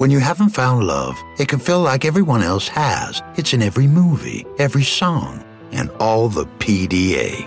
When you haven't found love, it can feel like everyone else has. It's in every movie, every song, and all the PDA.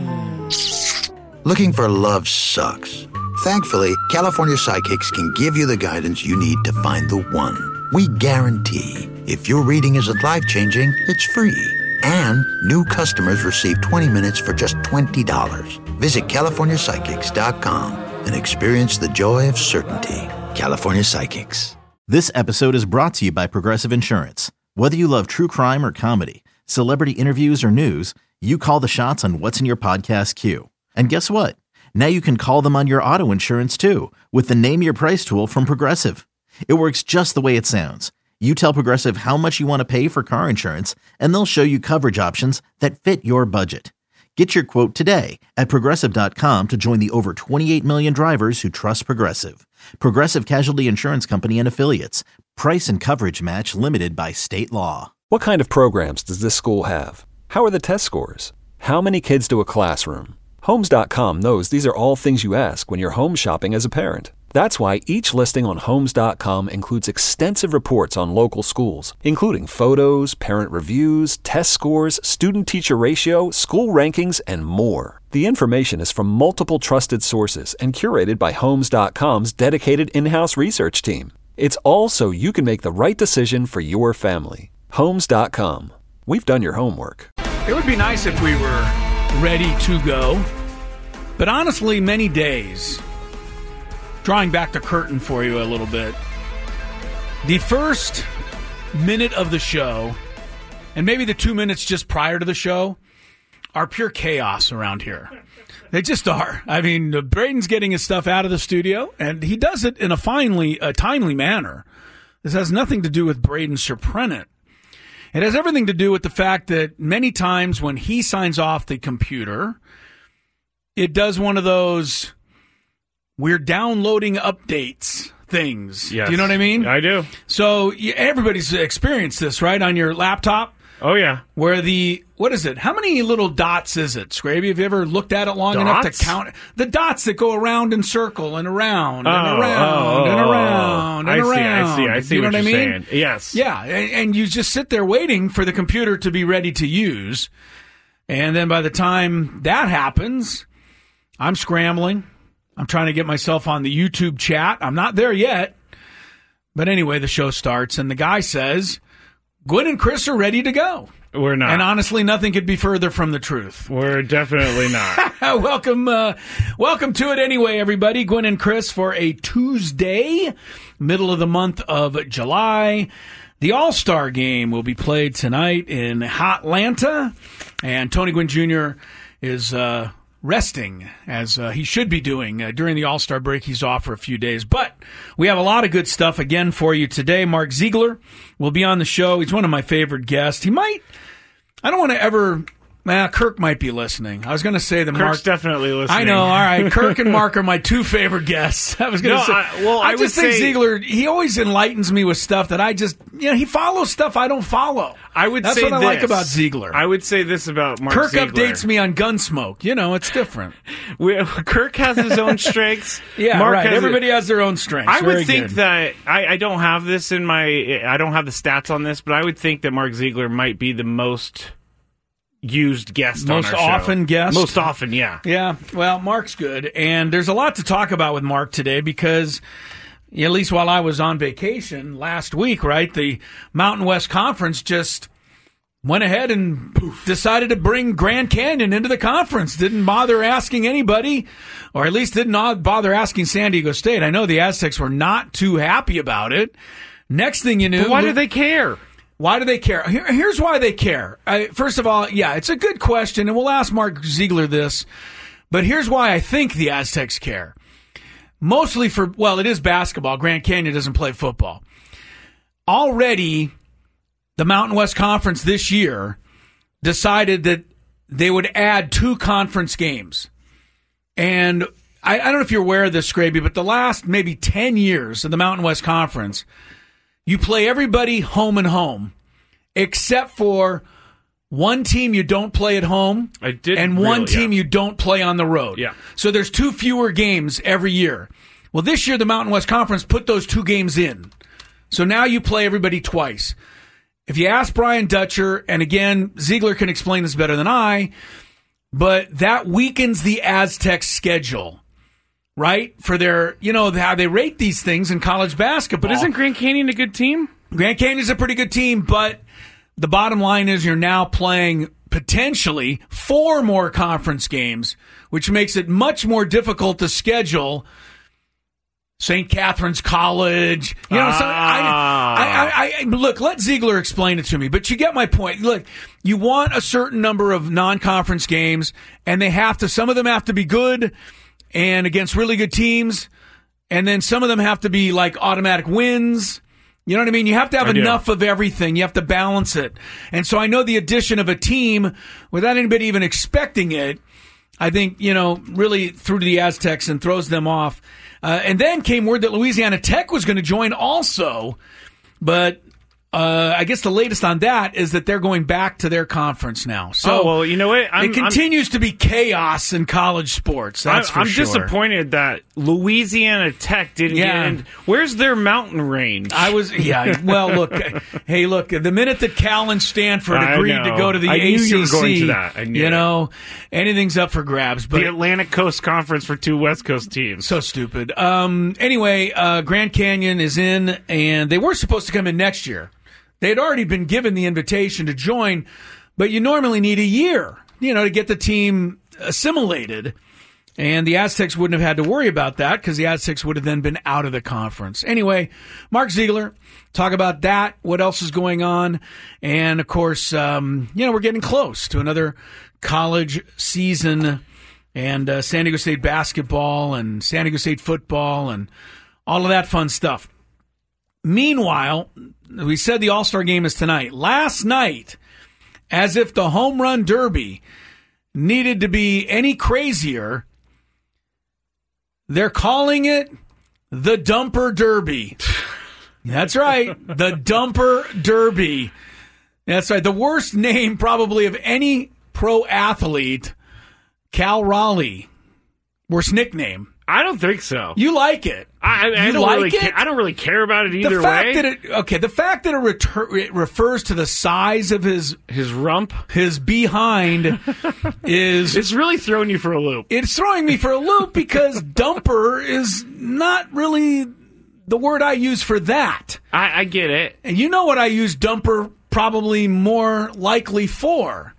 Looking for love sucks. Thankfully, California Psychics can give you the guidance you need to find the one. We guarantee if your reading isn't life-changing, it's free. And new customers receive 20 minutes for just $20. Visit CaliforniaPsychics.com and experience the joy of certainty. California Psychics. This episode is brought to you by Progressive Insurance. Whether you love true crime or comedy, celebrity interviews or news, you call the shots on what's in your podcast queue. And guess what? Now you can call them on your auto insurance too with the Name Your Price tool from Progressive. It works just the way it sounds. You tell Progressive how much you want to pay for car insurance, and they'll show you coverage options that fit your budget. Get your quote today at Progressive.com to join the over 28 million drivers who trust Progressive. Progressive Casualty Insurance Company and Affiliates. Price and coverage match limited by state law. What kind of programs does this school have? How are the test scores? How many kids do a classroom? Homes.com knows these are all things you ask when you're home shopping as a parent. That's why each listing on Homes.com includes extensive reports on local schools, including photos, parent reviews, test scores, student-teacher ratio, school rankings, and more. The information is from multiple trusted sources and curated by Homes.com's dedicated in-house research team. It's all so you can make the right decision for your family. Homes.com. We've done your homework. It would be nice if we were ready to go, but honestly, many days... Drawing back the curtain for you a little bit. The first minute of the show, and maybe the 2 minutes just prior to the show, are pure chaos around here. They just are. I mean, Braden's getting his stuff out of the studio, and he does it in a timely manner. This has nothing to do with Braden Surprenant. It has everything to do with the fact that many times when he signs off the computer, it does one of those... we're downloading updates things. Yes. Do you know what I mean? I do. So everybody's experienced this, right, on your laptop? Oh, yeah. Where what is it? How many little dots is it, Scraby? Have you ever looked at it long enough to count? The dots that go around and circle and around and around and around and around. I see you know what I you're mean? saying. Yes. Yeah, and you just sit there waiting for the computer to be ready to use. And then by the time that happens, I'm scrambling. I'm trying to get myself on the YouTube chat. I'm not there yet. But anyway, the show starts, and the guy says, Gwen and Chris are ready to go. We're not. And honestly, nothing could be further from the truth. We're definitely not. Welcome to it anyway, everybody. Gwen and Chris for a Tuesday, middle of the month of July. The All-Star Game will be played tonight in Hotlanta, and Tony Gwynn Jr. is... resting, as he should be doing. During the All-Star break, he's off for a few days. But we have a lot of good stuff again for you today. Mark Ziegler will be on the show. He's one of my favorite guests. I don't want to ever... Kirk might be listening. I was going to say that Kirk's definitely listening. I know. All right. Kirk and Mark are my two favorite guests. I was going to say. I just think Ziegler, he always enlightens me with stuff that I just, he follows stuff I don't follow. That's what I like about Ziegler. I would say this about Mark Kirk Ziegler. updates me on Gunsmoke. It's different. Kirk has his own strengths. Yeah, Mark right. Everybody has their own strengths. I would think that, I don't have this I don't have the stats on this, but I would think that Mark Ziegler might be the most used guest on our show. Most often guest? Most often, yeah. Yeah, well, Mark's good. And there's a lot to talk about with Mark today because, at least while I was on vacation last week, right, the Mountain West Conference just went ahead and decided to bring Grand Canyon into the conference. Didn't bother asking anybody, or at least didn't bother asking San Diego State. I know the Aztecs were not too happy about it. Next thing you knew... But why do they care? Why do they care? Here's why they care. First of all, yeah, it's a good question, and we'll ask Mark Ziegler this, but here's why I think the Aztecs care. Mostly it is basketball. Grand Canyon doesn't play football. Already, the Mountain West Conference this year decided that they would add 2 conference games. And I don't know if you're aware of this, Scraby, but the last maybe 10 years of the Mountain West Conference, you play everybody home and home, except for one team you don't play at home and one team you don't play on the road. Yeah. So there's 2 fewer games every year. Well, this year the Mountain West Conference put those 2 games in. So now you play everybody twice. If you ask Brian Dutcher, and again, Ziegler can explain this better than I, but that weakens the Aztecs' schedule, right? For their, how they rate these things in college basketball. But isn't Grand Canyon a good team? Grand Canyon's a pretty good team, but the bottom line is you're now playing potentially 4 more conference games, which makes it much more difficult to schedule St. Catherine's College. Look, let Ziegler explain it to me, but you get my point. Look, you want a certain number of non-conference games, and some of them have to be good and against really good teams, and then some of them have to be like automatic wins. You know what I mean? You have to have enough of everything. You have to balance it. And so I know the addition of a team, without anybody even expecting it, I think, really threw to the Aztecs and throws them off. And then came word that Louisiana Tech was going to join also, but I guess the latest on that is that they're going back to their conference now. So, you know what? It continues to be chaos in college sports. That's for sure. I'm disappointed that Louisiana Tech didn't get in. Where's their mountain range? Well, look, the minute that Cal and Stanford agreed to go to the ACC, knew you were going to that. I knew anything's up for grabs. But the Atlantic Coast Conference for 2 West Coast teams. So stupid. Anyway, Grand Canyon is in, and they were supposed to come in next year. They had already been given the invitation to join, but you normally need a year, to get the team assimilated. And the Aztecs wouldn't have had to worry about that because the Aztecs would have then been out of the conference. Anyway, Mark Ziegler, talk about that, what else is going on. And, of course, we're getting close to another college season and San Diego State basketball and San Diego State football and all of that fun stuff. Meanwhile, we said the All-Star game is tonight. Last night, as if the home run derby needed to be any crazier, they're calling it the Dumper Derby. That's right, the Dumper Derby. That's right, the worst name probably of any pro athlete, Cal Raleigh. Worst nickname. I don't think so. You like it. I don't really care about it either way. The fact that it refers to the size of his rump, his behind, it's really throwing you for a loop. It's throwing me for a loop because dumper is not really the word I use for that. I get it. And you know what I use dumper probably more likely for.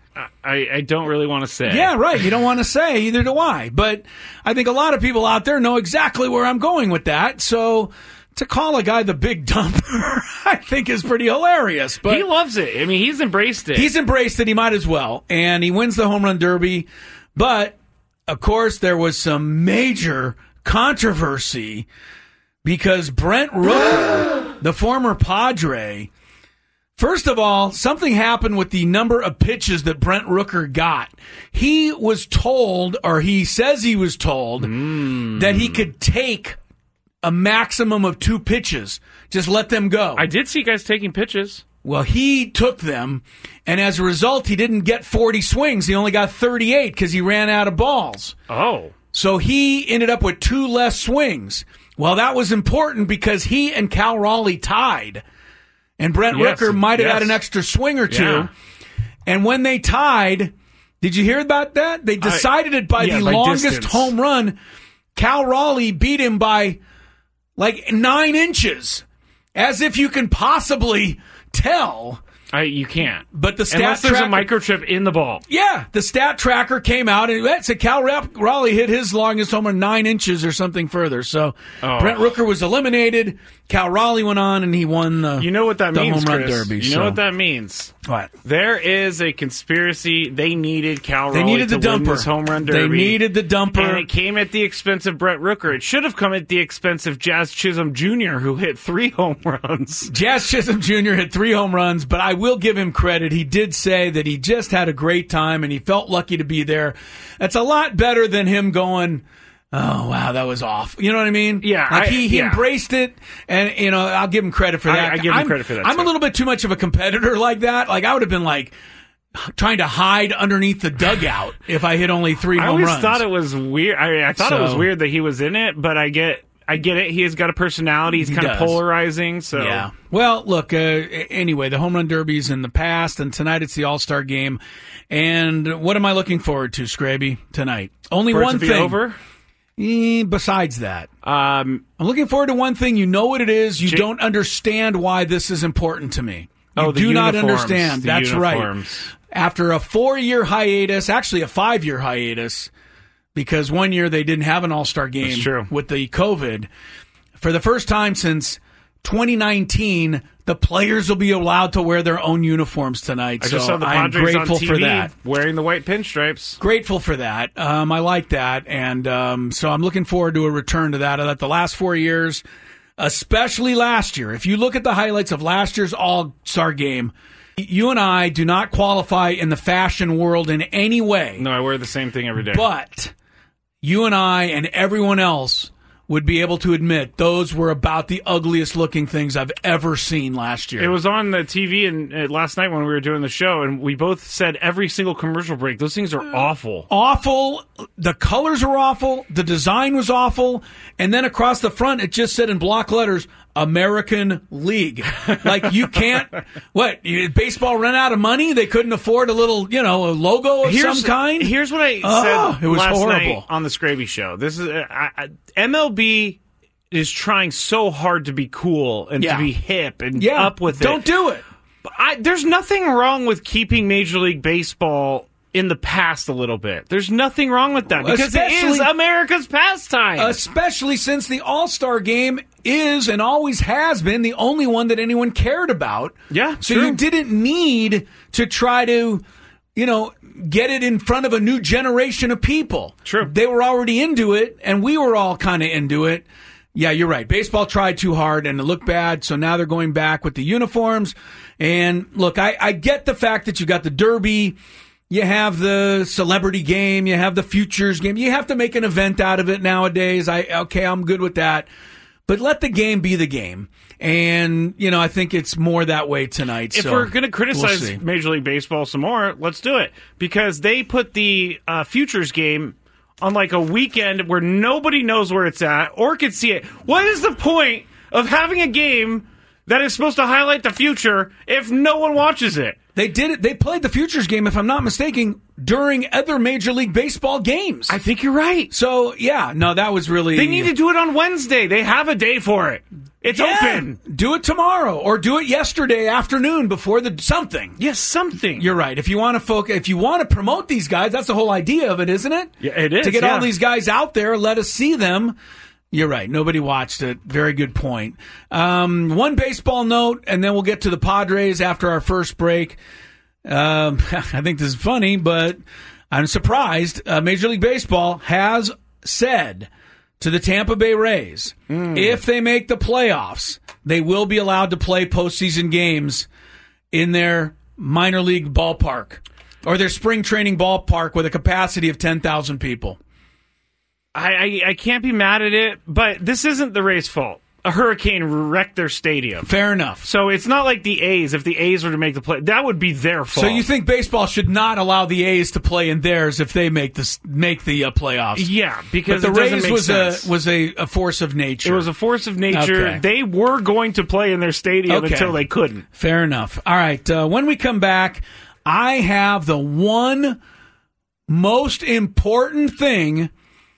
I don't really want to say. Yeah, right. You don't want to say, either do I. But I think a lot of people out there know exactly where I'm going with that. So to call a guy the big dumper, I think is pretty hilarious. But he loves it. I mean, he's embraced it. He's embraced it. He might as well. And he wins the home run derby. But, of course, there was some major controversy because Brent Rooker, the former Padre, first of all, something happened with the number of pitches that Brent Rooker got. He was told, or he says he was told, that he could take a maximum of 2 pitches. Just let them go. I did see guys taking pitches. Well, he took them, and as a result, he didn't get 40 swings. He only got 38 because he ran out of balls. Oh. So he ended up with 2 less swings. Well, that was important because he and Cal Raleigh tied. And Brent Rooker might have had an extra swing or 2. Yeah. And when they tied, did you hear about that? They decided it by the longest distance. Home run. Cal Raleigh beat him by like 9 inches. As if you can possibly tell. You can't. But the stat unless there's a microchip in the ball. Yeah, the stat tracker came out and it said Cal Raleigh hit his longest home run 9 inches or something further. So Brent Rooker was eliminated. Cal Raleigh went on and he won the You know what that means, home run Chris? derby. You know what that means? What? There is a conspiracy. They needed Cal Raleigh needed to win this home run derby. They needed the dumper. And it came at the expense of Brent Rooker. It should have come at the expense of Jazz Chisholm Jr., who hit 3 home runs. Jazz Chisholm Jr. hit 3 home runs, but I will give him credit. He did say that he just had a great time and he felt lucky to be there. That's a lot better than him going, oh, wow, that was off. You know what I mean? Yeah. Like he embraced it, and, I'll give him credit for that. I give him credit for that, I'm a little bit too much of a competitor like that. Like, I would have been, like, trying to hide underneath the dugout if I hit only 3 home runs. I always thought it was weird. I thought it was weird that he was in it, but I get I get it. He has got a personality. He's kind of polarizing. So yeah. Well, look. Anyway, the home run derby's in the past, and tonight it's the All-Star game. And what am I looking forward to, Scraby, tonight? Only for it one to be thing. Over? Besides that, I'm looking forward to one thing. You know what it is. You don't understand why this is important to me. You do not understand. That's right. After a 4-year hiatus, actually a 5-year hiatus, because 1 year they didn't have an All-Star game with the COVID. For the first time since 2019, the players will be allowed to wear their own uniforms tonight. I just saw the Padres on TV for that. Wearing the white pinstripes. Grateful for that. I like that. And so I'm looking forward to a return to that. The last 4 years, especially last year, if you look at the highlights of last year's All-Star game, you and I do not qualify in the fashion world in any way. No, I wear the same thing every day. But you and I and everyone else would be able to admit those were about the ugliest looking things I've ever seen last year. It was on the TV and last night when we were doing the show, and we both said every single commercial break, those things are awful. Awful. The colors are awful. The design was awful. And then across the front, it just said in block letters, American League. Like, you can't, baseball ran out of money? They couldn't afford a little, a logo of some kind? Here's what I said it was last horrible. night on the Scraby Show. This is MLB is trying so hard to be cool and to be hip and up with it. Don't do it. There's nothing wrong with keeping Major League Baseball in the past a little bit. There's nothing wrong with that because it is America's pastime. Especially since the All-Star game is and always has been the only one that anyone cared about. Yeah, so you didn't need to try to, get it in front of a new generation of people. True. They were already into it, and we were all kind of into it. Yeah, you're right. Baseball tried too hard, and it looked bad, so now they're going back with the uniforms. And, look, I get the fact that you got the Derby, you have the celebrity game, you have the futures game. You have to make an event out of it nowadays. I'm good with that. But let the game be the game. And, I think it's more that way tonight. If we're going to criticize Major League Baseball some more, let's do it. Because they put the futures game on like a weekend where nobody knows where it's at or can see it. What is the point of having a game that is supposed to highlight the future if no one watches it? They did it. They played the futures game, if I'm not mistaken, during other Major League Baseball games. I think you're right. So, that was really... They need to do it on Wednesday. They have a day for it. It's open. Do it tomorrow or do it yesterday afternoon before something. Yes, something. You're right. If you want to promote these guys, that's the whole idea of it, isn't it? Yeah, it is. To get all these guys out there, let us see them. You're right. Nobody watched it. Very good point. One baseball note, and then we'll get to the Padres after our first break. I think this is funny, but I'm surprised. Major League Baseball has said to the Tampa Bay Rays, if they make the playoffs, they will be allowed to play postseason games in their minor league ballpark or their spring training ballpark with a capacity of 10,000 people. I can't be mad at it, but this isn't the Rays' fault. A hurricane wrecked their stadium. Fair enough. So it's not like the A's. If the A's were to make the play, that would be their fault. So you think baseball should not allow the A's to play in theirs if they make the playoffs? Yeah, because but the Rays was a force of nature. It was a force of nature. Okay. They were going to play in their stadium until they couldn't. Fair enough. All right. When we come back, I have the one most important thing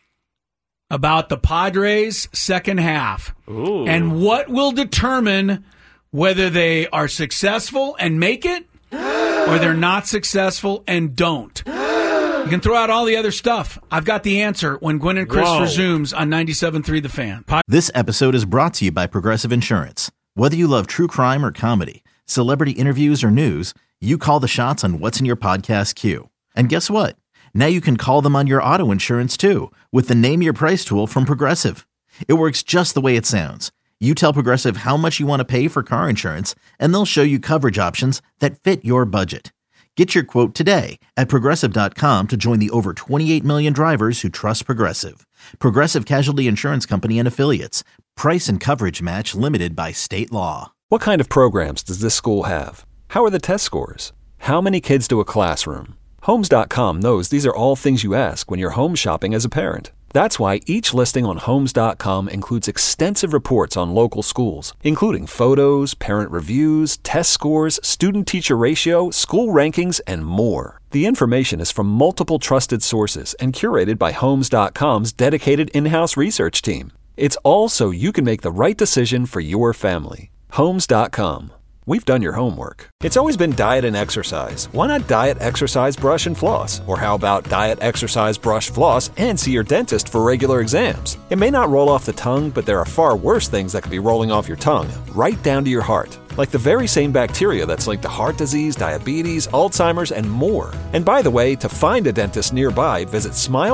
about the Padres' second half. Ooh. And what will determine whether they are successful and make it or they're not successful and don't. You can throw out all the other stuff. I've got the answer when Gwen and Chris resumes on 97.3 The Fan. This episode is brought to you by Progressive Insurance. Whether you love true crime or comedy, celebrity interviews or news, you call the shots on what's in your podcast queue. And guess what? Now you can call them on your auto insurance, too, with the Name Your Price tool from Progressive. It works just the way it sounds. You tell Progressive how much you want to pay for car insurance, and they'll show you coverage options that fit your budget. Get your quote today at Progressive.com to join the over 28 million drivers who trust Progressive. Progressive Casualty Insurance Company and Affiliates. Price and coverage match limited by state law. What kind of programs does this school have? How are the test scores? How many kids do a classroom? Homes.com knows these are all things you ask when you're home shopping as a parent. That's why each listing on Homes.com includes extensive reports on local schools, including photos, parent reviews, test scores, student-teacher ratio, school rankings, and more. The information is from multiple trusted sources and curated by Homes.com's dedicated in-house research team. It's all so you can make the right decision for your family. Homes.com. We've done your homework. It's always been diet and exercise. Why not diet, exercise, brush, and floss? Or how about diet, exercise, brush, floss, and see your dentist for regular exams? It may not roll off the tongue, but there are far worse things that could be rolling off your tongue, right down to your heart. Like the very same bacteria that's linked to heart disease, diabetes, Alzheimer's, and more. And by the way, to find a dentist nearby, visit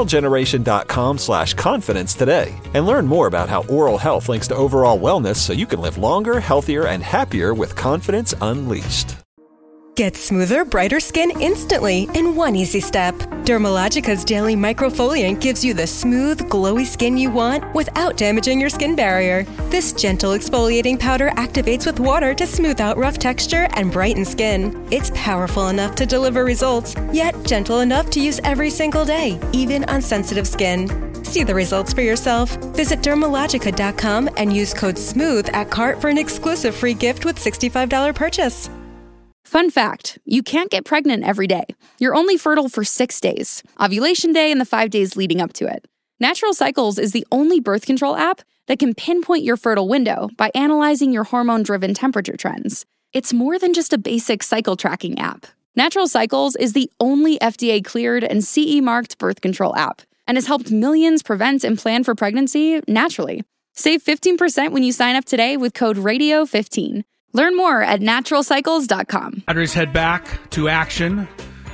smilegeneration.com/confidence today and learn more about how oral health links to overall wellness so you can live longer, healthier, and happier with confidence unleashed. Get smoother, brighter skin instantly in one easy step. Dermalogica's daily microfoliant gives you the smooth, glowy skin you want without damaging your skin barrier. This gentle exfoliating powder activates with water to smooth out rough texture and brighten skin. It's powerful enough to deliver results, yet gentle enough to use every single day, even on sensitive skin. See the results for yourself. Visit Dermalogica.com and use code SMOOTH at cart for an exclusive free gift with $65 purchase. Fun fact, you can't get pregnant every day. You're only fertile for 6 days, ovulation day and the 5 days leading up to it. Natural Cycles is the only birth control app that can pinpoint your fertile window by analyzing your hormone-driven temperature trends. It's more than just a basic cycle tracking app. Natural Cycles is the only FDA-cleared and CE-marked birth control app and has helped millions prevent and plan for pregnancy naturally. Save 15% when you sign up today with code RADIO15. Learn more at naturalcycles.com. Padres head back to action.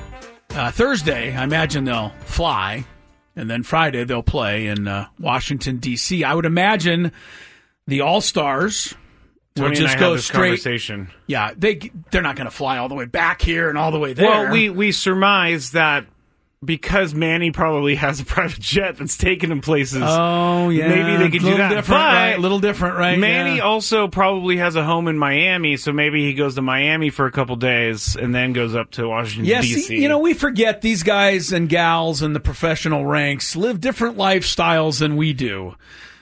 Thursday, I imagine they'll fly. And then Friday, they'll play in Washington, D.C. I would imagine the All-Stars will just go straight. Yeah, they're not going to fly all the way back here and all the way there. Well, we surmise that because Manny probably has a private jet that's taken him places. Oh, yeah. Maybe they could do that. A little different, right? Manny also probably has a home in Miami, so maybe he goes to Miami for a couple days and then goes up to Washington, D.C. See, we forget these guys and gals in the professional ranks live different lifestyles than we do.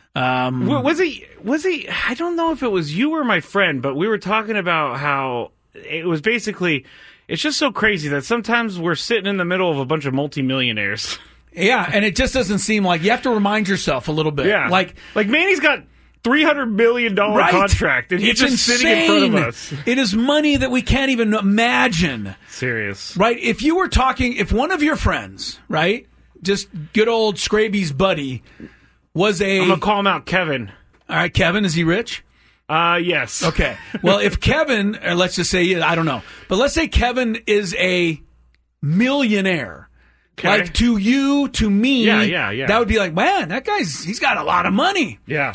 Was he? I don't know if it was you or my friend, but we were talking about how it was basically... It's just so crazy that sometimes we're sitting in the middle of a bunch of multimillionaires. Yeah, and it just doesn't seem like you have to remind yourself a little bit. Yeah, like Manny's got $300 million contract, and he's just sitting in front of us. It is money that we can't even imagine. Serious, right? If one of your friends, right, just good old Scraby's buddy, I'm gonna call him out, Kevin. All right, Kevin, is he rich? Yes. Okay. Well, if Kevin, or let's just say, I don't know, but let's say Kevin is a millionaire. Okay. Like to you, to me. Yeah. That would be like, man, that he's got a lot of money. Yeah.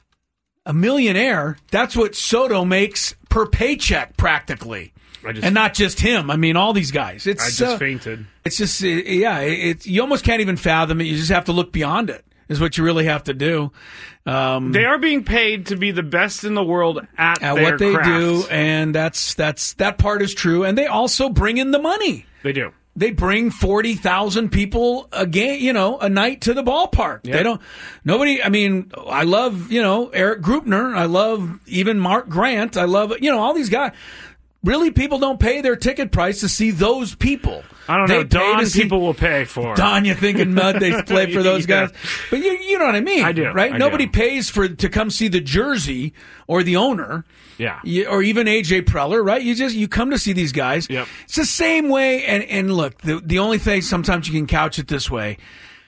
A millionaire, that's what Soto makes per paycheck practically. And not just him. I mean, all these guys. I just fainted. It's just, you almost can't even fathom it. You just have to look beyond it. Is what you really have to do. They are being paid to be the best in the world at their what they craft. do, and that part is true. And they also bring in the money. They do. They bring 40,000 people a night to the ballpark. Yep. They don't. Nobody. I mean, I love Eric Grupner. I love even Mark Grant. I love all these guys. Really, people don't pay their ticket price to see those people. I don't know. Don people will pay for. Don, you thinking mud? They play for those guys, but you know what I mean. I do. Right? Nobody pays to come see the jersey or the owner. Yeah. Or even AJ Preller, right? You come to see these guys. Yep. It's the same way. And look, the only thing sometimes you can couch it this way: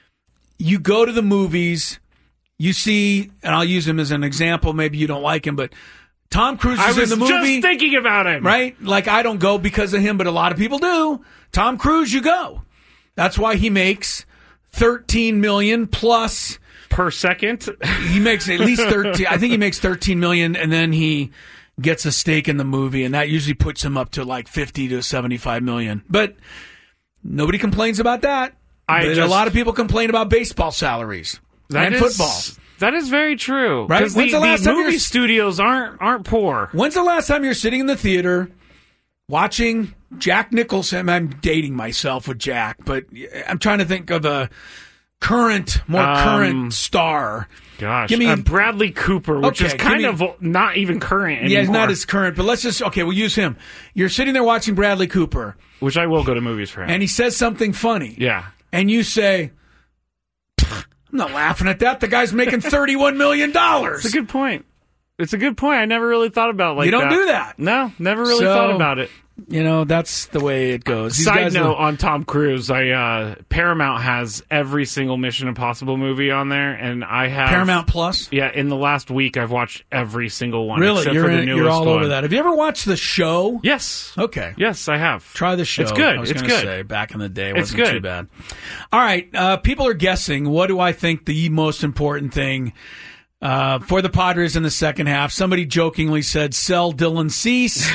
you go to the movies, you see, and I'll use him as an example. Maybe you don't like him, but. Tom Cruise is in the movie. I was just thinking about him. Right? Like, I don't go because of him, but a lot of people do. Tom Cruise, you go. That's why he makes $13 million plus. Per second? He makes at least 13. I think he makes $13 million, and then he gets a stake in the movie, and that usually puts him up to like $50 to $75 million. But nobody complains about that. A lot of people complain about baseball salaries and football. That is very true. Right? When's the last time movie studios aren't poor? When's the last time you're sitting in the theater watching Jack Nicholson? I'm dating myself with Jack, but I'm trying to think of current star. Gosh, give me Bradley Cooper, which is kind of not even current anymore. Yeah, he's not as current, but we'll use him. You're sitting there watching Bradley Cooper. Which I will go to movies for him. And he says something funny. Yeah. And you say, I'm not laughing at that. The guy's making $31 million. It's a good point. I never really thought about it like that. You don't do that. No, never really thought about it. That's the way it goes. Side note on Tom Cruise, Paramount has every single Mission Impossible movie on there, and I have Paramount Plus. Yeah, in the last week, I've watched every single one. Really, except for the newest you're all one. over that. Have you ever watched The Show? Yes. Okay. Yes, I have. Try The Show. It's good. I was it's gonna good. Say, back in the day, it it's wasn't good. too bad. All right, people are guessing. What do I think the most important thing for the Padres in the second half? Somebody jokingly said, "Sell Dylan Cease."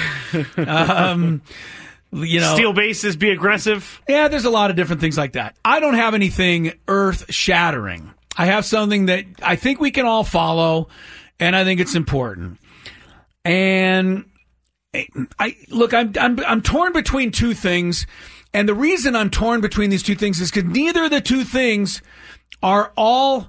Steal bases, be aggressive. Yeah, there's a lot of different things like that. I don't have anything earth-shattering. I have something that I think we can all follow, and I think it's important. And I'm torn between two things, and the reason I'm torn between these two things is because neither of the two things are all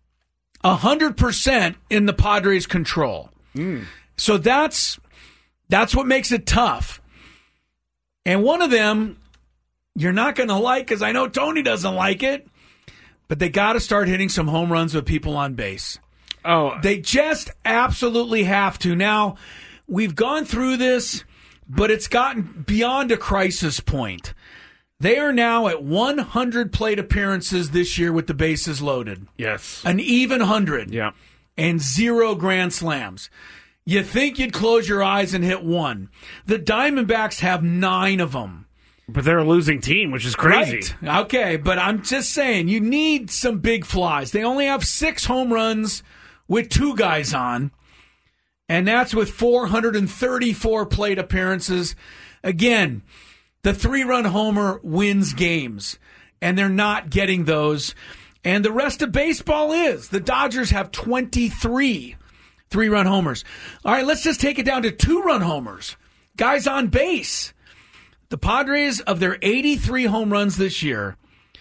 100% in the Padres' control. So that's what makes it tough. And one of them you're not going to like, because I know Tony doesn't like it, but they got to start hitting some home runs with people on base. Oh, they just absolutely have to. Now, we've gone through this, but it's gotten beyond a crisis point. They are now at 100 plate appearances this year with the bases loaded. Yes. An even 100. Yeah. And 0 grand slams. You think you'd close your eyes and hit one. The Diamondbacks have 9 of them. But they're a losing team, which is crazy. Right. Okay, but I'm just saying, you need some big flies. They only have 6 home runs with 2 guys on, and that's with 434 plate appearances. Again, the 3-run homer wins games, and they're not getting those. And the rest of baseball is. The Dodgers have 23 3-run homers. All right, let's just take it down to 2-run homers. Guys on base. The Padres, of their 83 home runs this year,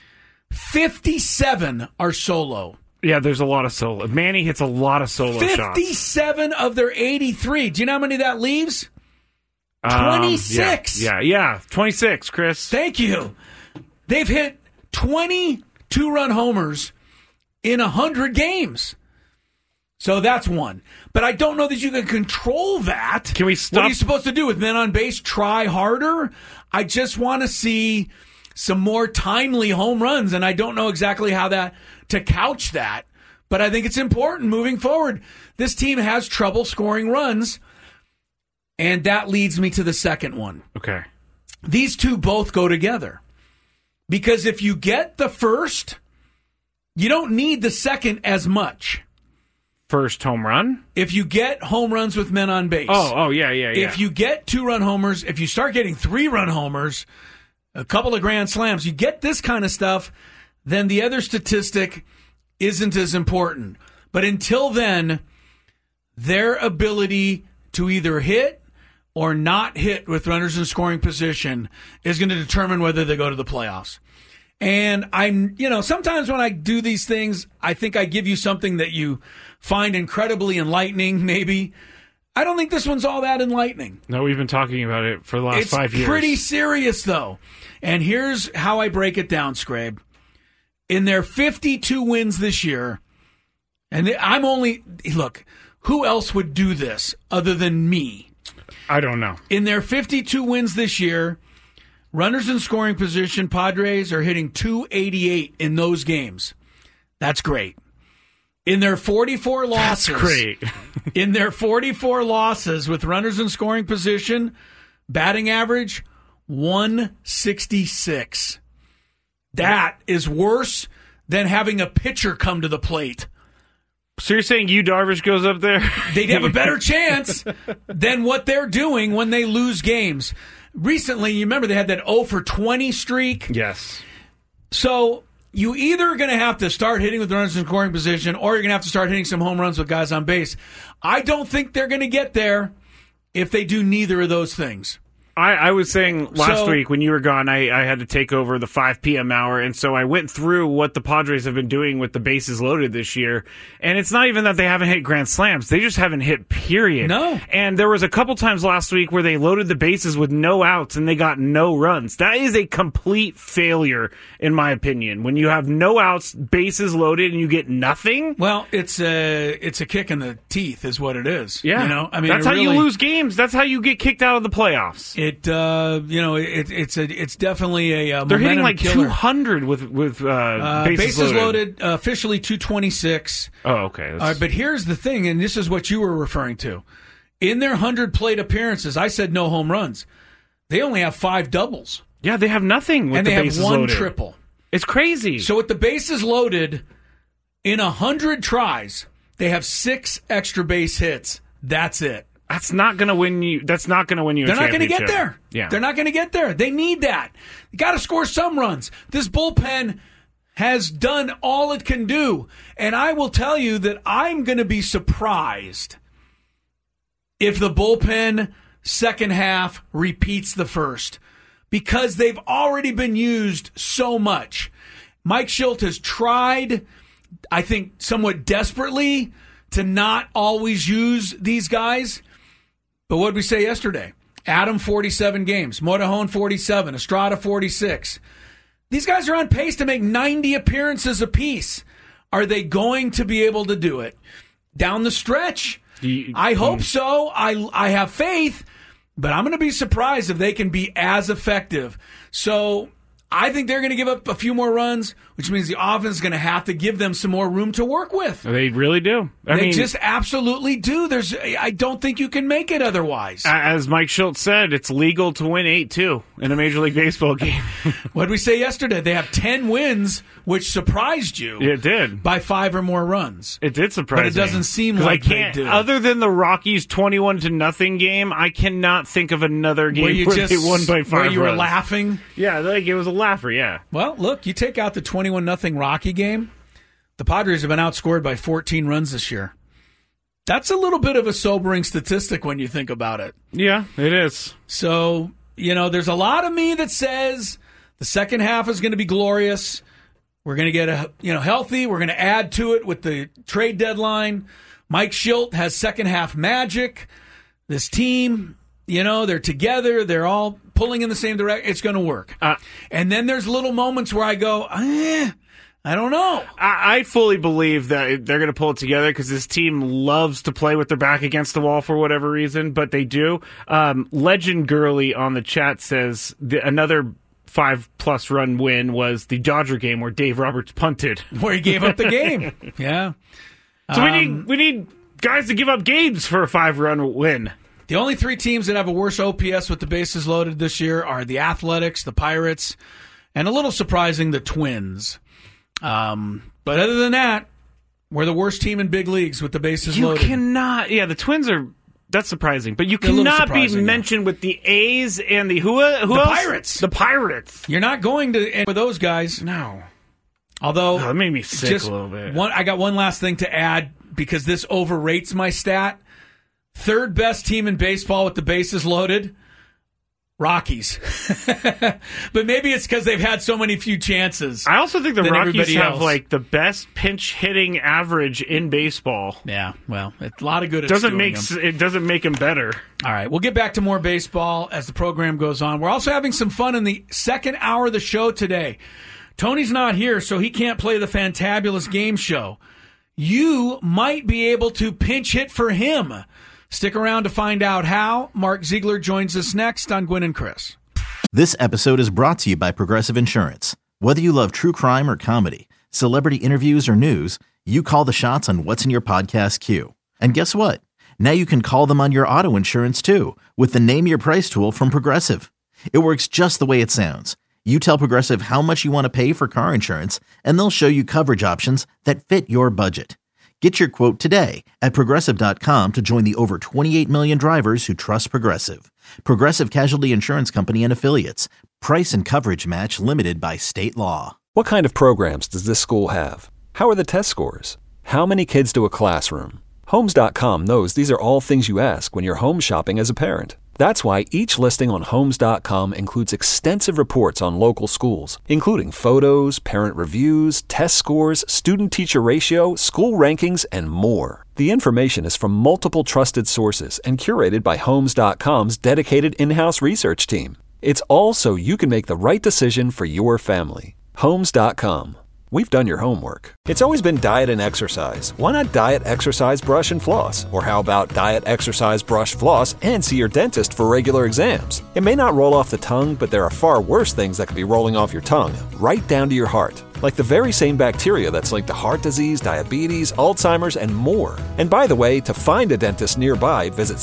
57 are solo. Yeah, there's a lot of solo. Manny hits a lot of solo 57 shots. of their 83. Do you know how many that leaves? 26. Yeah, 26, Chris. Thank you. They've hit 20 2-run homers in 100 games. So that's one. But I don't know that you can control that. Can we stop? What are you supposed to do with men on base? Try harder? I just want to see some more timely home runs, and I don't know exactly how to couch that. But I think it's important moving forward. This team has trouble scoring runs, and that leads me to the second one. Okay. These two both go together. Because if you get the first, you don't need the second as much. First home run? If you get home runs with men on base. Oh, yeah. If you get 2-run homers, if you start getting 3-run homers, a couple of grand slams, you get this kind of stuff, then the other statistic isn't as important. But until then, their ability to either hit or not hit with runners in scoring position is going to determine whether they go to the playoffs. And sometimes when I do these things, I think I give you something that you find incredibly enlightening, maybe. I don't think this one's all that enlightening. No, we've been talking about it for the last 5 years. It's pretty serious, though. And here's how I break it down, Scrabe. In their 52 wins this year, and look, who else would do this other than me? I don't know. In their 52 wins this year, runners in scoring position, Padres are hitting .288 in those games. That's great. In their 44 losses, that's great. In their 44 losses with runners in scoring position, batting average 166. That is worse than having a pitcher come to the plate. So you're saying Yu Darvish goes up there? They'd have a better chance than what they're doing when they lose games. Recently, you remember they had that 0 for 20 streak? Yes. So you either are going to have to start hitting with runners in scoring position, or you're going to have to start hitting some home runs with guys on base. I don't think they're going to get there if they do neither of those things. I was saying last week when you were gone, I had to take over the 5 p.m. hour, and so I went through what the Padres have been doing with the bases loaded this year, and it's not even that they haven't hit grand slams. They just haven't hit, period. No. And there was a couple times last week where they loaded the bases with no outs, and they got no runs. That is a complete failure, in my opinion. When you have no outs, bases loaded, and you get nothing. Well, it's a kick in the teeth is what it is. Yeah. You know? I mean, that's how you lose games. That's how you get kicked out of the playoffs. It's definitely a they're hitting like killer. 200 with bases loaded. Officially 226. Oh, okay. All right, but here's the thing, and this is what you were referring to. In their 100 plate appearances, I said no home runs. They only have 5 doubles. Yeah, they have nothing with and the they bases have 1 loaded. triple. It's crazy. So with the bases loaded, in 100 tries, they have 6 extra base hits. That's it. That's not going to win you. That's not going to win you. They're not going to get there. Yeah, they're not going to get there. They need that. You got to score some runs. This bullpen has done all it can do, and I will tell you that I'm going to be surprised if the bullpen second half repeats the first, because they've already been used so much. Mike Shildt has tried, I think, somewhat desperately to not always use these guys. But what did we say yesterday? Adam, 47 games. Morejon, 47. Estrada, 46. These guys are on pace to make 90 appearances apiece. Are they going to be able to do it down the stretch? I hope so. I have faith, but I'm going to be surprised if they can be as effective. So I think they're going to give up a few more runs, which means the offense is going to have to give them some more room to work with. They really do. They just absolutely do. I don't think you can make it otherwise. As Mike Shildt said, it's legal to win 8-2 in a Major League Baseball game. What did we say yesterday? They have 10 wins, which surprised you. It did. By 5 or more runs. It did surprise me. But it doesn't seem like they do. Other than the Rockies 21-0 game, I cannot think of another game where they won by 5 where you runs. were laughing? Yeah, like it was a laugher, yeah. Well, look, you take out the 21-0 Rocky game, the Padres have been outscored by 14 runs this year. That's a little bit of a sobering statistic when you think about it. Yeah, it is. So, there's a lot of me that says the second half is going to be glorious. We're going to get healthy. We're going to add to it with the trade deadline. Mike Shildt has second half magic. This team, they're together. They're all pulling in the same direction. It's going to work. And then there's little moments where I go, I don't know. I fully believe that they're going to pull it together because this team loves to play with their back against the wall for whatever reason, but they do. Legend Gurley on the chat says another 5+ run win was the Dodger game where Dave Roberts punted. Where he gave up the game. Yeah. So we need guys to give up games for a 5-run win. The only 3 teams that have a worse OPS with the bases loaded this year are the Athletics, the Pirates, and a little surprising, the Twins. But other than that, we're the worst team in big leagues with the bases loaded. You cannot. Yeah, the Twins are. That's surprising, but you cannot be mentioned with the A's and the who else? Pirates. The Pirates. You're not going to end with those guys. No. Although that made me sick a little bit. I got one last thing to add because this overrates my stat. 3rd best team in baseball with the bases loaded, Rockies. But maybe it's because they've had so many few chances. I also think the Rockies have like the best pinch hitting average in baseball. Yeah, well, a lot of good at It doesn't make them better. All right, we'll get back to more baseball as the program goes on. We're also having some fun in the second hour of the show today. Tony's not here, so he can't play the Fantabulous Game Show. You might be able to pinch hit for him. Stick around to find out how. Mark Ziegler joins us next on Gwynn and Chris. This episode is brought to you by Progressive Insurance. Whether you love true crime or comedy, celebrity interviews or news, you call the shots on what's in your podcast queue. And guess what? Now you can call them on your auto insurance too with the Name Your Price tool from Progressive. It works just the way it sounds. You tell Progressive how much you want to pay for car insurance, and they'll show you coverage options that fit your budget. Get your quote today at Progressive.com to join the over 28 million drivers who trust Progressive. Progressive Casualty Insurance Company and Affiliates. Price and coverage match limited by state law. What kind of programs does this school have? How are the test scores? How many kids do a classroom? Homes.com knows these are all things you ask when you're home shopping as a parent. That's why each listing on Homes.com includes extensive reports on local schools, including photos, parent reviews, test scores, student-teacher ratio, school rankings, and more. The information is from multiple trusted sources and curated by Homes.com's dedicated in-house research team. It's all so you can make the right decision for your family. Homes.com. We've done your homework. It's always been diet and exercise. Why not diet, exercise, brush, and floss? Or how about diet, exercise, brush, floss, and see your dentist for regular exams? It may not roll off the tongue, but there are far worse things that could be rolling off your tongue, right down to your heart. Like the very same bacteria that's linked to heart disease, diabetes, Alzheimer's, and more. And by the way, to find a dentist nearby, visit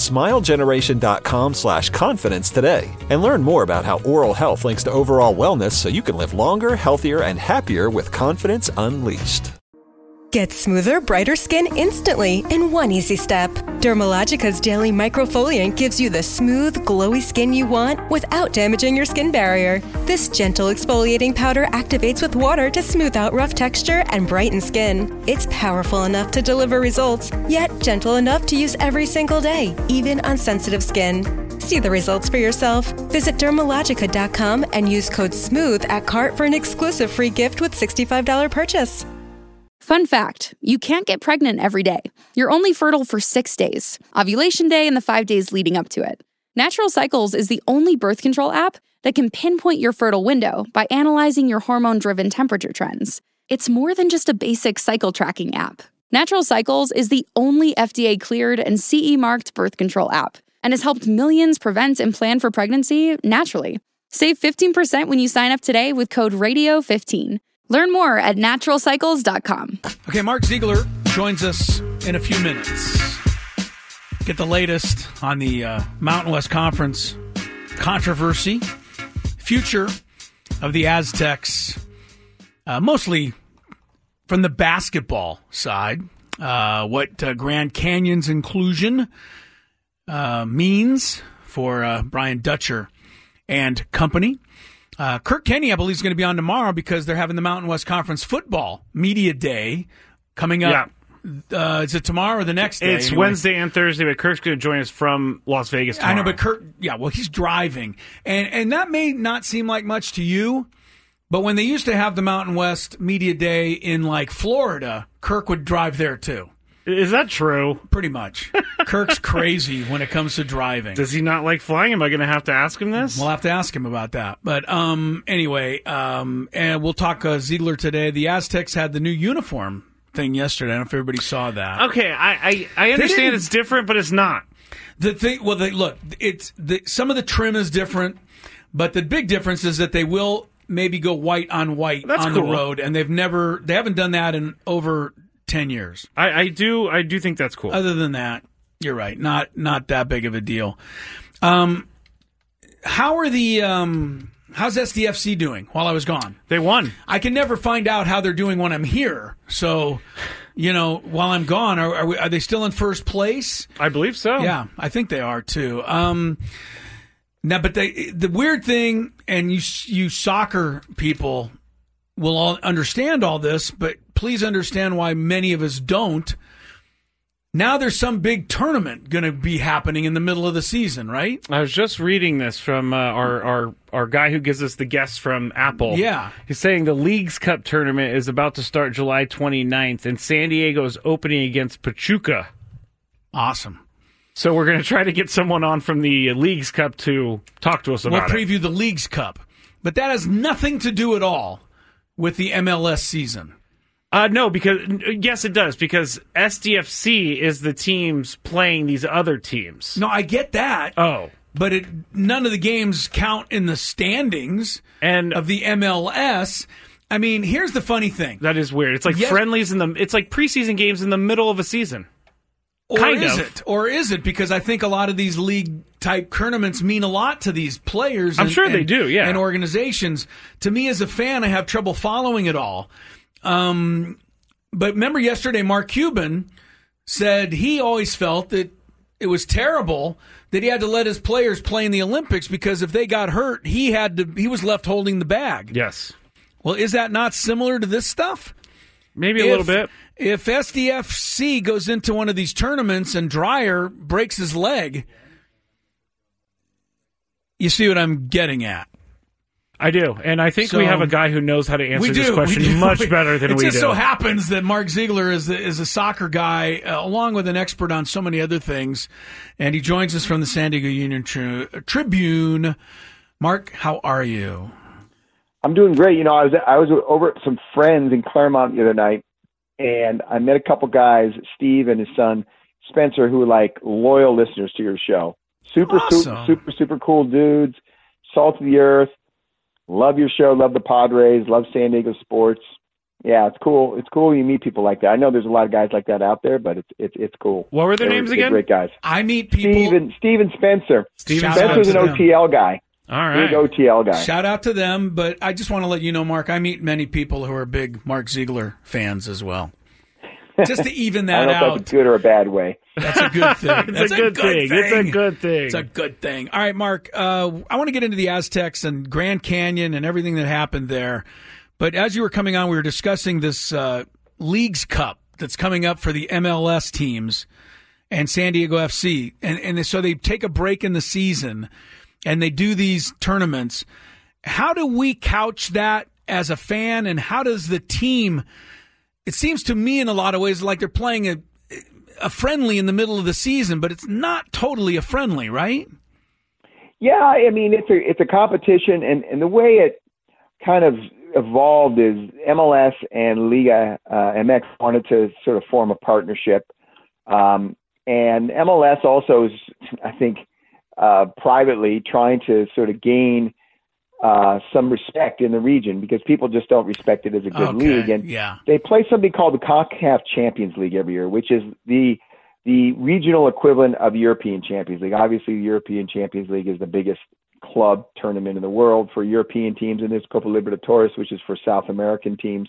smilegeneration.com/confidence today and learn more about how oral health links to overall wellness so you can live longer, healthier, and happier with confidence unleashed. Get smoother, brighter skin instantly in one easy step. Dermalogica's Daily Microfoliant gives you the smooth, glowy skin you want without damaging your skin barrier. This gentle exfoliating powder activates with water to smooth out rough texture and brighten skin. It's powerful enough to deliver results, yet gentle enough to use every single day, even on sensitive skin. See the results for yourself. Visit Dermalogica.com and use code SMOOTH at cart for an exclusive free gift with $65 purchase. Fun fact, you can't get pregnant every day. You're only fertile for 6 days, ovulation day and the 5 days leading up to it. Natural Cycles is the only birth control app that can pinpoint your fertile window by analyzing your hormone-driven temperature trends. It's more than just a basic cycle tracking app. Natural Cycles is the only FDA-cleared and CE-marked birth control app and has helped millions prevent and plan for pregnancy naturally. Save 15% when you sign up today with code RADIO15. Learn more at naturalcycles.com. Okay, Mark Ziegler joins us in a few minutes. Get the latest on the Mountain West Conference controversy, future of the Aztecs, mostly from the basketball side, what Grand Canyon's inclusion means for Brian Dutcher and company. Kirk Kenney, I believe, is going to be on tomorrow because they're having the Mountain West Conference football media day coming up. Yeah. Is it tomorrow or the next day? It's anyway? Wednesday and Thursday, but Kirk's going to join us from Las Vegas tomorrow. I know, but Kirk, he's driving. And that may not seem like much to you, but when they used to have the Mountain West media day in, like, Florida, Kirk would drive there, too. Is that true? Pretty much. Kirk's crazy when it comes to driving. Does he not like flying? Am I going to have to ask him this? We'll have to ask him about that. But anyway, and we'll talk Ziegler today. The Aztecs had the new uniform thing yesterday. I don't know if everybody saw that. Okay, I understand it's different, but it's not. The thing, some of the trim is different, but the big difference is that they will maybe go white on white on the road, and they haven't done that in over 10 years. I do think that's cool. Other than that, you're right. Not that big of a deal. How's SDFC doing while I was gone? They won. I can never find out how they're doing when I'm here. So, while I'm gone, are they still in first place? I believe so. Yeah, I think they are too. Now, but the weird thing, and you soccer people will all understand all this, but please understand why many of us don't. Now there's some big tournament going to be happening in the middle of the season, right? I was just reading this from our guy who gives us the guests from Apple. Yeah. He's saying the Leagues Cup tournament is about to start July 29th, and San Diego's opening against Pachuca. Awesome. So we're going to try to get someone on from the Leagues Cup to talk to us about it. We'll preview the Leagues Cup. But that has nothing to do at all with the MLS season. No, because yes, it does, because SDFC is the teams playing these other teams. No, I get that. Oh. But none of the games count in the standings of the MLS. I mean, here's the funny thing. That is weird. It's like friendlies it's like preseason games in the middle of a season. Or is it? Because I think a lot of these league-type tournaments mean a lot to these players. I'm sure they do, yeah. And organizations. To me, as a fan, I have trouble following it all. But remember yesterday, Mark Cuban said he always felt that it was terrible that he had to let his players play in the Olympics because if they got hurt, he was left holding the bag. Yes. Well, is that not similar to this stuff? Maybe a little bit. If SDFC goes into one of these tournaments and Dreyer breaks his leg, You see what I'm getting at? I do, and I think we have a guy who knows how to answer this question much better than we do. It just so happens that Mark Ziegler is a soccer guy, along with an expert on so many other things, and he joins us from the San Diego Union Tribune. Mark, how are you? I'm doing great. You know, I was over at some friends in Claremont the other night, and I met a couple guys, Steve and his son Spencer, who are like loyal listeners to your show. Super cool dudes, salt of the earth. Love your show, love the Padres, love San Diego sports. Yeah, it's cool. It's cool you meet people like that. I know there's a lot of guys like that out there, but it's cool. What were their names again? Great guys. I meet people. Steve and Spencer. Spencer's an OTL guy. All right. Big OTL guy. Shout out to them, but I just want to let you know, Mark, I meet many people who are big Mark Ziegler fans as well. Just to even that out. I don't know if that's a good or a bad way. That's a good thing. It's a good thing. It's a good thing. It's a good thing. All right, Mark, I want to get into the Aztecs and Grand Canyon and everything that happened there. But as you were coming on, we were discussing this Leagues Cup that's coming up for the MLS teams and San Diego FC. And so they take a break in the season and they do these tournaments. How do we couch that as a fan, and how does the team... It seems to me in a lot of ways like they're playing a friendly in the middle of the season, but it's not totally a friendly, right? Yeah, I mean, it's a competition, and the way it kind of evolved is MLS and Liga MX wanted to sort of form a partnership. And MLS also is, I think, privately trying to sort of gain some respect in the region, because people just don't respect it as a good league. And they play something called the CONCACAF Champions League every year, which is the regional equivalent of European Champions League. Obviously, the European Champions League is the biggest club tournament in the world for European teams, and there's Copa Libertadores, which is for South American teams,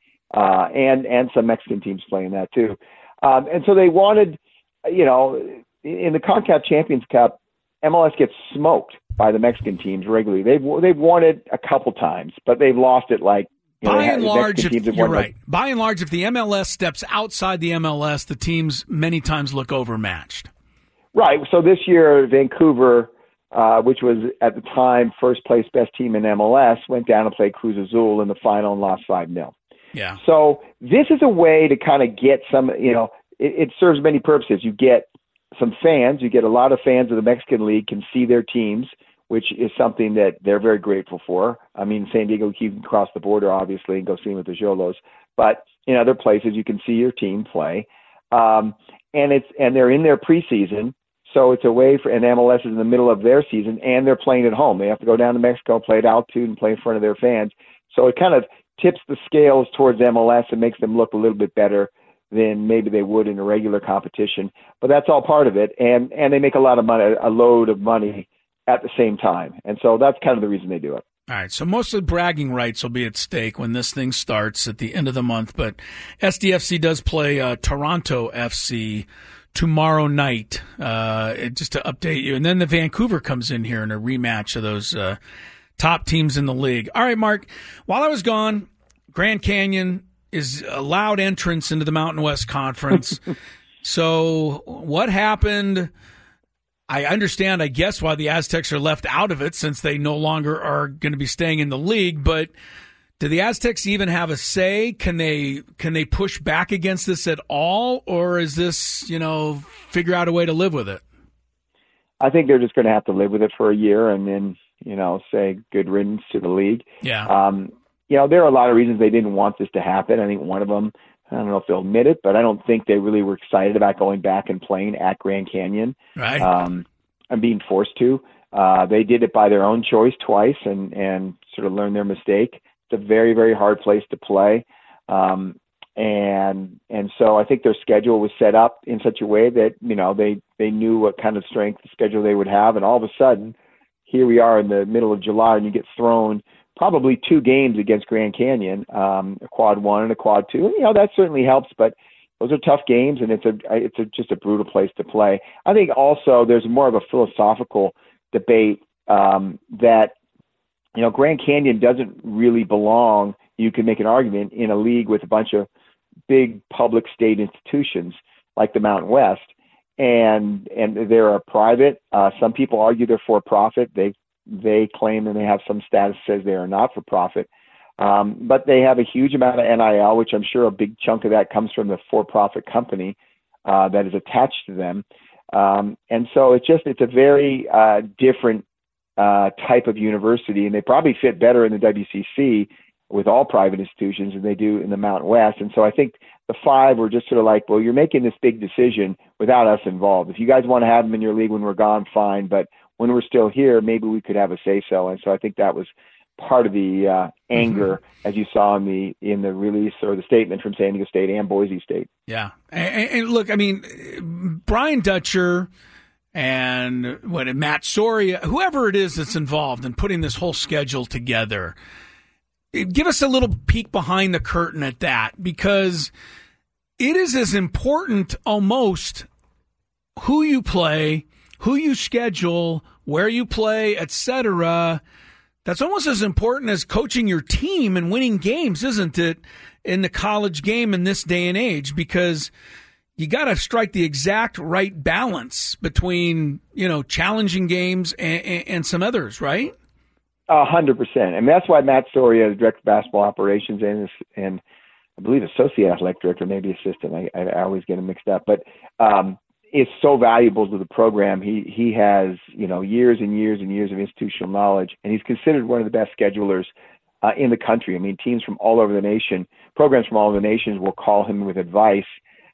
and some Mexican teams playing that too. And so they wanted, you know, in the CONCACAF Champions Cup, MLS gets smoked by the Mexican teams regularly. They've won it a couple times, but they've lost it like, you know, by and large. You're right. By and large, if the MLS steps outside the MLS, the teams many times look overmatched. Right. So this year, Vancouver, which was at the time first place best team in MLS, went down and played Cruz Azul in the final and lost 5-0. Yeah. So this is a way to kind of get some, you know, it serves many purposes. You get some fans. You get a lot of fans of the Mexican League can see their teams, which is something that they're very grateful for. I mean, San Diego, you can cross the border, obviously, and go see them with the Xolos. But in other places, you can see your team play. And they're in their preseason, so it's a way for, and MLS is in the middle of their season, and they're playing at home. They have to go down to Mexico, play at altitude, and play in front of their fans. So it kind of tips the scales towards MLS and makes them look a little bit better than maybe they would in a regular competition. But that's all part of it. And they make a lot of money, a load of money at the same time. And so that's kind of the reason they do it. All right. So mostly bragging rights will be at stake when this thing starts at the end of the month. But SDFC does play Toronto FC tomorrow night, just to update you. And then the Vancouver comes in here in a rematch of those top teams in the league. All right, Mark, while I was gone, Grand Canyon is allowed entrance into the Mountain West Conference. So what happened? I understand, I guess, why the Aztecs are left out of it, since they no longer are going to be staying in the league. But do the Aztecs even have a say? Can they push back against this at all? Or is this, you know, figure out a way to live with it? I think they're just going to have to live with it for a year and then, you know, say good riddance to the league. Yeah. You know, there are a lot of reasons they didn't want this to happen. I think one of them, I don't know if they'll admit it, but I don't think they really were excited about going back and playing at Grand Canyon. Right. And being forced to. They did it by their own choice twice and sort of learned their mistake. It's a very, very hard place to play. And so I think their schedule was set up in such a way that, you know, they knew what kind of strength schedule they would have. And all of a sudden, here we are in the middle of July, and you get thrown probably 2 games against Grand Canyon, a quad 1 and a quad 2. And, you know, that certainly helps, but those are tough games, and it's just a brutal place to play. I think also there's more of a philosophical debate that, you know, Grand Canyon doesn't really belong, you can make an argument, in a league with a bunch of big public state institutions like the Mountain West. And they're a private. Some people argue they're for profit. They've they claim and they have some status that says they are not for profit. But they have a huge amount of NIL, which I'm sure a big chunk of that comes from the for-profit company that is attached to them. And so it's a very different type of university, and they probably fit better in the WCC with all private institutions than they do in the Mountain West. And so I think the five were just sort of like, well, you're making this big decision without us involved. If you guys want to have them in your league when we're gone, fine. But when we're still here, maybe we could have a say-so. And so I think that was part of the anger, as you saw in the release or the statement from San Diego State and Boise State. Yeah. And look, I mean, Brian Dutcher and Matt Soria, whoever it is that's involved in putting this whole schedule together, give us a little peek behind the curtain at that, because it is as important almost who you play, who you schedule, where you play, etc. That's almost as important as coaching your team and winning games, isn't it, in the college game in this day and age? Because you got to strike the exact right balance between, challenging games and some others, right? 100%. And that's why Matt Soria is director of basketball operations and I believe associate athletic director, maybe assistant. I always get them mixed up, but is so valuable to the program. He has, years and years and years of institutional knowledge, and he's considered one of the best schedulers in the country. I mean, teams from all over the nation, programs from all over the nations will call him with advice.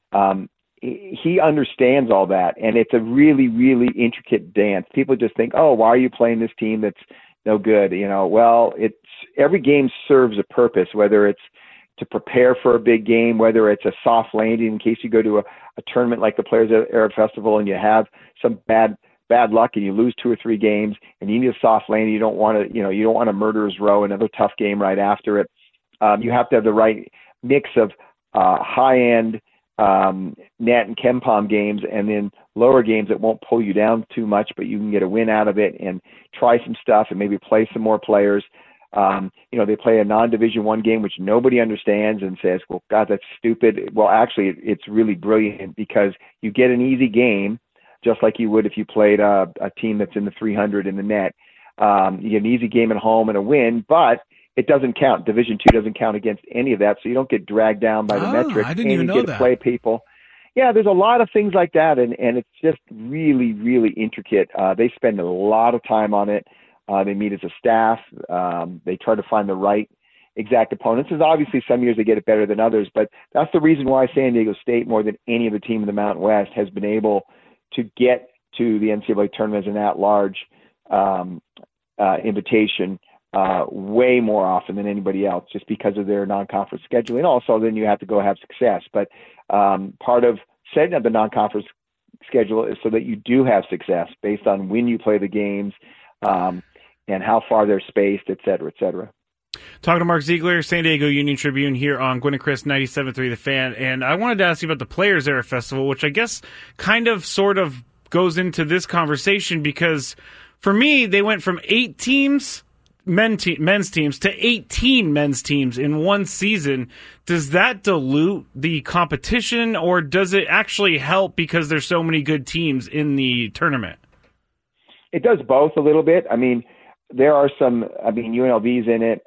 He understands all that, and it's a really, really intricate dance. People just think, oh, why are you playing this team that's no good? Well, every game serves a purpose, whether it's to prepare for a big game, whether it's a soft landing in case you go to a tournament like the Players Arab Festival and you have some bad luck and you lose 2 or 3 games and you need a soft landing. You don't want a murderer's row, another tough game right after it. You have to have the right mix of high-end net and KenPom games and then lower games that won't pull you down too much, but you can get a win out of it and try some stuff and maybe play some more players. They play a non-Division I game, which nobody understands and says, well, God, that's stupid. Well, actually, it's really brilliant because you get an easy game, just like you would if you played a team that's in the 300 in the net. You get an easy game at home and a win, but it doesn't count. Division II doesn't count against any of that, so you don't get dragged down by the metrics. I didn't even know that. You get to play people. Yeah, there's a lot of things like that, and it's just really, really intricate. They spend a lot of time on it. They meet as a staff. They try to find the right exact opponents. There's obviously some years they get it better than others, but that's the reason why San Diego State, more than any other team in the Mountain West, has been able to get to the NCAA tournament as an at-large invitation way more often than anybody else, just because of their non-conference scheduling. Also, then you have to go have success. But part of setting up the non-conference schedule is so that you do have success based on when you play the games, and how far they're spaced, et cetera, et cetera. Talking to Mark Ziegler, San Diego Union Tribune here on Gwynn and Chris 97.3 The Fan. And I wanted to ask you about the Players Era Festival, which I guess kind of sort of goes into this conversation because for me, they went from 8 teams, men's teams, to 18 men's teams in one season. Does that dilute the competition, or does it actually help because there's so many good teams in the tournament? It does both a little bit. I mean, there are UNLV's in it,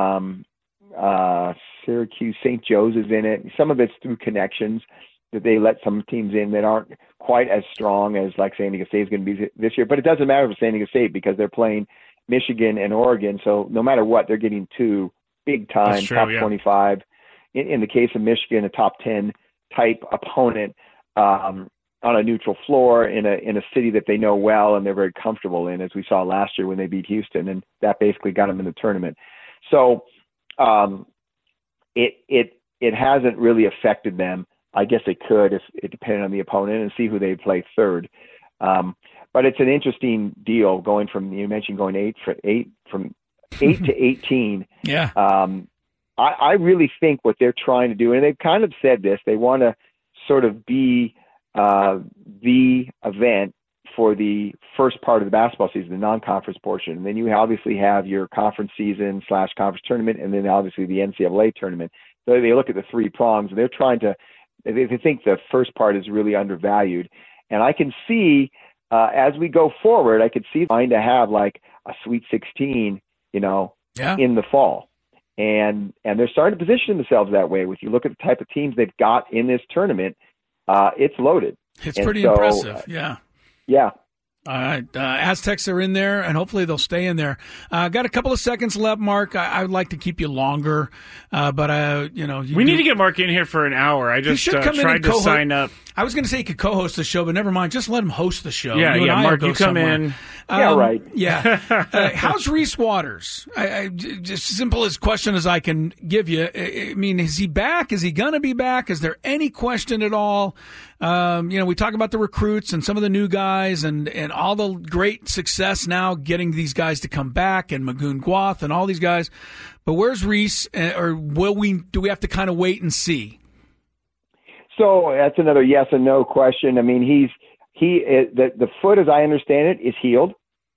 Syracuse, St. Joe's is in it. Some of it's through connections that they let some teams in that aren't quite as strong as like San Diego State is going to be this year. But it doesn't matter for San Diego State because they're playing Michigan and Oregon. So no matter what, they're getting 2 big-time top 25. In the case of Michigan, a top 10 type opponent on a neutral floor in a city that they know well and they're very comfortable in, as we saw last year when they beat Houston, and that basically got them in the tournament. So it hasn't really affected them. I guess it could if it depended on the opponent and see who they play third. But it's an interesting deal going from, you mentioned going 8 to 18. Yeah. I really think what they're trying to do, and they've kind of said this, they want to sort of be the event for the first part of the basketball season, the non-conference portion. And then you obviously have your conference season / conference tournament, and then obviously the NCAA tournament. So they look at the 3 prongs, and they're trying to, they think the first part is really undervalued. And I can see as we go forward, I could see trying to have like a Sweet 16, in the fall. And they're starting to position themselves that way. If you look at the type of teams they've got in this tournament, it's loaded. It's pretty impressive. Yeah. Yeah. All right. Aztecs are in there, and hopefully they'll stay in there. Got a couple of seconds left, Mark. I would like to keep you longer, but we need to get Mark in here for an hour. I just tried to sign up. I was going to say he could co-host the show, but never mind. Just let him host the show. Yeah, Mark, you come in. Yeah, right. Yeah. How's Reese Waters? Just simple as question as I can give you. I mean, is he back? Is he going to be back? Is there any question at all? We talk about the recruits and some of the new guys and all the great success now getting these guys to come back and Magoon Guath and all these guys. But where's Reese? Or do we have to kind of wait and see? So that's another yes and no question. I mean, the foot, as I understand it, is healed.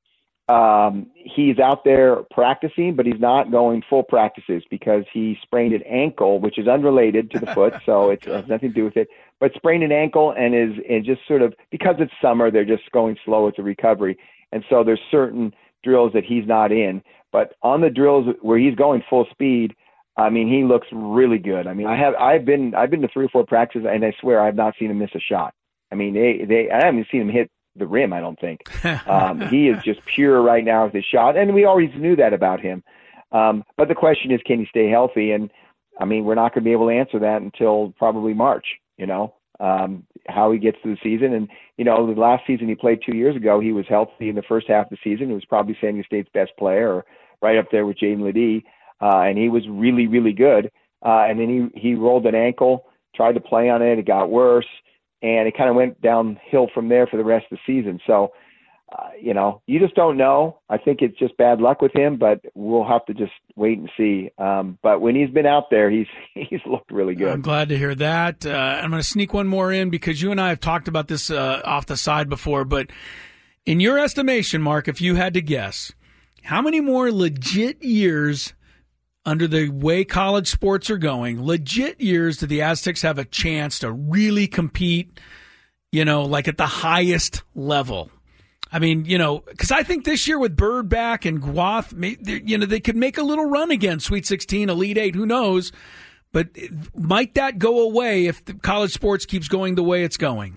He's out there practicing, but he's not going full practices because he sprained an ankle, which is unrelated to the foot, so it has nothing to do with it. But sprained an ankle and is just sort of, because it's summer, they're just going slow with the recovery. And so there's certain drills that he's not in. But on the drills where he's going full speed, I mean, he looks really good. I mean, I've been to 3 or 4 practices, and I swear I've not seen him miss a shot. I mean, I haven't seen him hit the rim, I don't think. He is just pure right now with his shot, and we always knew that about him. But the question is, can he stay healthy? And I mean, we're not going to be able to answer that until probably March. How he gets through the season, and the last season he played 2 years ago, he was healthy in the first half of the season. He was probably San Diego State's best player, or right up there with Jaden Ledee. And he was really, really good. And then he rolled an ankle, tried to play on it. It got worse. And it kind of went downhill from there for the rest of the season. So, you just don't know. I think it's just bad luck with him, but we'll have to just wait and see. But when he's been out there, he's looked really good. I'm glad to hear that. I'm going to sneak one more in because you and I have talked about this off the side before. But in your estimation, Mark, if you had to guess, how many more legit years under the way college sports are going, legit years do the Aztecs have a chance to really compete, like at the highest level? I mean, because I think this year with Bird back and Guath, they could make a little run again, Sweet 16, Elite 8, who knows? But might that go away if the college sports keeps going the way it's going?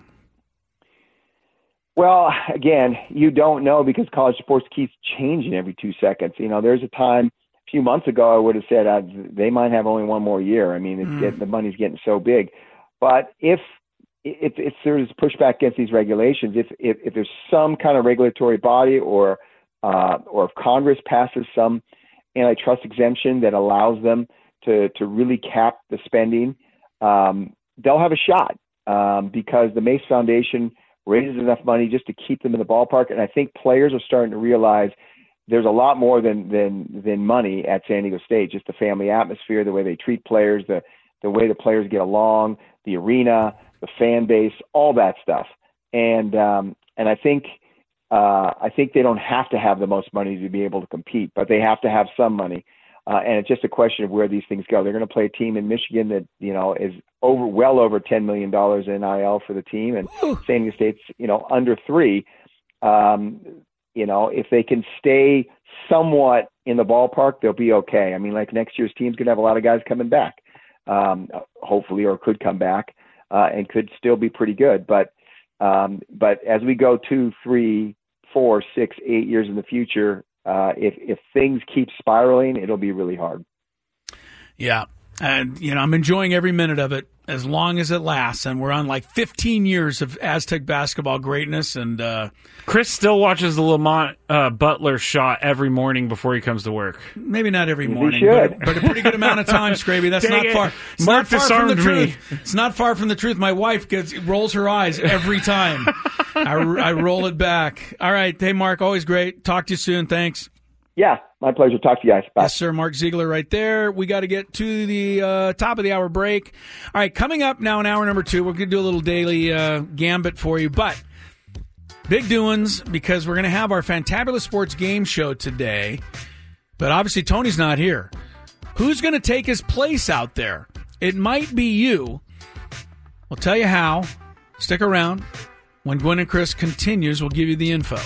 Well, again, you don't know because college sports keeps changing every 2 seconds. There's a time a few months ago I would have said they might have only one more year. I mean, the money's getting so big. But if there's pushback against these regulations, if there's some kind of regulatory body or if Congress passes some antitrust exemption that allows them to really cap the spending, they'll have a shot because the Mace Foundation raises enough money just to keep them in the ballpark. And I think players are starting to realize there's a lot more than money at San Diego State, just the family atmosphere, the way they treat players, the way the players get along, the arena, the fan base, all that stuff. And I think they don't have to have the most money to be able to compete, but they have to have some money. And it's just a question of where these things go. They're going to play a team in Michigan that, is well over $10 million in NIL for the team, and San Diego State's, under $3 million. If they can stay somewhat in the ballpark, they'll be okay. I mean, like next year's team's going to have a lot of guys coming back, hopefully, or could come back and could still be pretty good. But as we go 2, 3, 4, 6, 8 years in the future, if things keep spiraling, it'll be really hard. Yeah. And, I'm enjoying every minute of it as long as it lasts. And we're on like 15 years of Aztec basketball greatness. And Chris still watches the Lamont Butler shot every morning before he comes to work. Maybe not every morning, but a pretty good amount of time, Scraby. That's not far. It's Mark not far from the disarmed truth. It's not far from the truth. My wife rolls her eyes every time. I roll it back. All right. Hey, Mark, always great. Talk to you soon. Thanks. Yeah, my pleasure. Talk to you guys. Bye. Yes, sir. Mark Ziegler right there. We got to get to the top of the hour break. All right, coming up now in hour number 2, we're going to do a little daily gambit for you. But big doings because we're going to have our Fantabulous Sports game show today. But obviously Tony's not here. Who's going to take his place out there? It might be you. We'll tell you how. Stick around. When Gwen and Chris continues, we'll give you the info.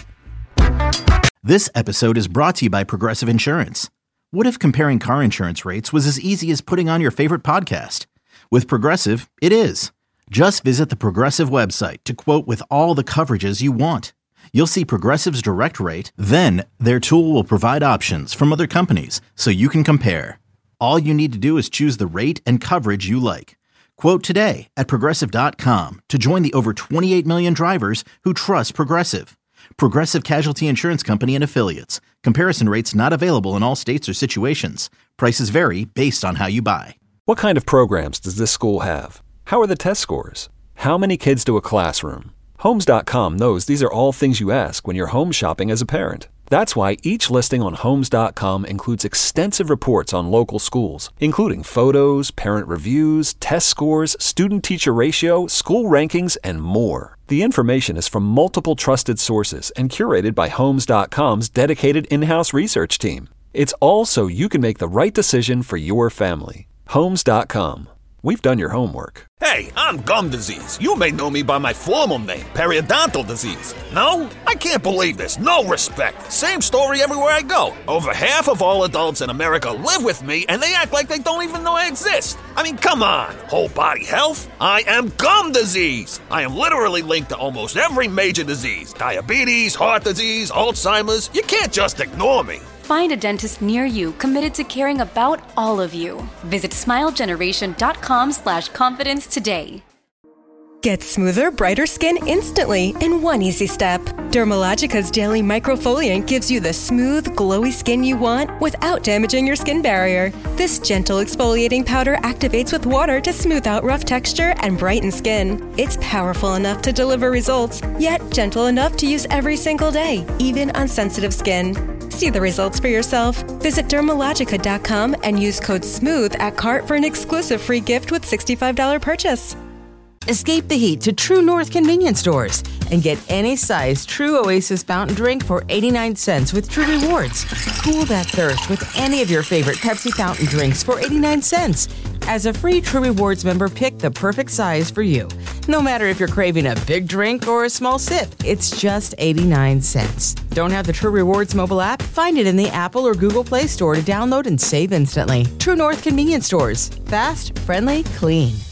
This episode is brought to you by Progressive Insurance. What if comparing car insurance rates was as easy as putting on your favorite podcast? With Progressive, it is. Just visit the Progressive website to quote with all the coverages you want. You'll see Progressive's direct rate, then their tool will provide options from other companies so you can compare. All you need to do is choose the rate and coverage you like. Quote today at Progressive.com to join the over 28 million drivers who trust Progressive. Progressive Casualty Insurance Company and Affiliates. Comparison rates not available in all states or situations. Prices vary based on how you buy. What kind of programs does this school have? How are the test scores? How many kids do a classroom? Homes.com knows these are all things you ask when you're home shopping as a parent. That's why each listing on Homes.com includes extensive reports on local schools, including photos, parent reviews, test scores, student-teacher ratio, school rankings, and more. The information is from multiple trusted sources and curated by Homes.com's dedicated in-house research team. It's all so you can make the right decision for your family. Homes.com. We've done your homework. Hey, I'm gum disease. You may know me by my formal name, periodontal disease. No? I can't believe this. No respect. Same story everywhere I go. Over half of all adults in America live with me, and they act like they don't even know I exist. I mean, come on. Whole body health? I am gum disease. I am literally linked to almost every major disease. Diabetes, heart disease, Alzheimer's. You can't just ignore me. Find a dentist near you committed to caring about all of you. Visit smilegeneration.com/confidence today. Get smoother, brighter skin instantly in one easy step. Dermalogica's Daily Microfoliant gives you the smooth, glowy skin you want without damaging your skin barrier. This gentle exfoliating powder activates with water to smooth out rough texture and brighten skin. It's powerful enough to deliver results, yet gentle enough to use every single day, even on sensitive skin. See the results for yourself. Visit Dermalogica.com and use code SMOOTH at cart for an exclusive free gift with $65 purchase. Escape the heat to True North convenience stores and get any size True Oasis fountain drink for 89 cents with True Rewards. Cool that thirst with any of your favorite Pepsi fountain drinks for 89 cents. As a free True Rewards member, pick the perfect size for you. No matter if you're craving a big drink or a small sip, it's just 89 cents. Don't have the True Rewards mobile app? Find it in the Apple or Google Play Store to download and save instantly. True North convenience stores. Fast, friendly, clean.